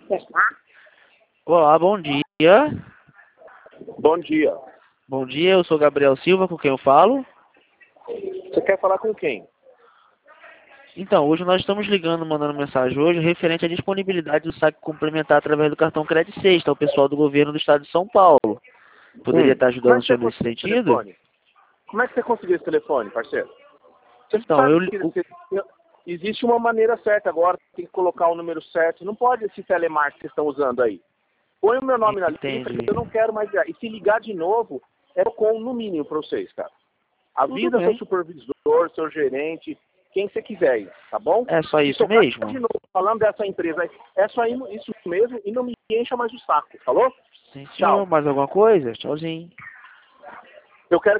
Olá, bom dia. Bom dia. Bom dia, eu sou Gabriel Silva, com quem eu falo. Você quer falar com quem? Então, hoje nós estamos ligando, mandando mensagem hoje, referente à disponibilidade do saque complementar através do cartão Crédito Sexta ao pessoal do governo do estado de São Paulo. Poderia estar Como é ajudando o que você senhor nesse conseguiu esse sentido? telefone? Como é que você conseguiu esse telefone, parceiro? Você Então, sabe que existe uma maneira certa agora, tem que colocar o número certo. Não pode esse telemarketing que vocês estão usando aí. Põe o meu nome na lista, Entendi. eu não quero mais ligar. E se ligar de novo, é com no mínimo para vocês, cara. Tudo Avisa seu bem. supervisor, seu gerente, quem você quiser aí, tá bom? É só Se isso tocar mesmo? de novo, falando dessa empresa aí, é só isso mesmo e não me encha mais o saco, falou? Sim, senhor. Tchau. Mais alguma coisa? Tchauzinho. Eu quero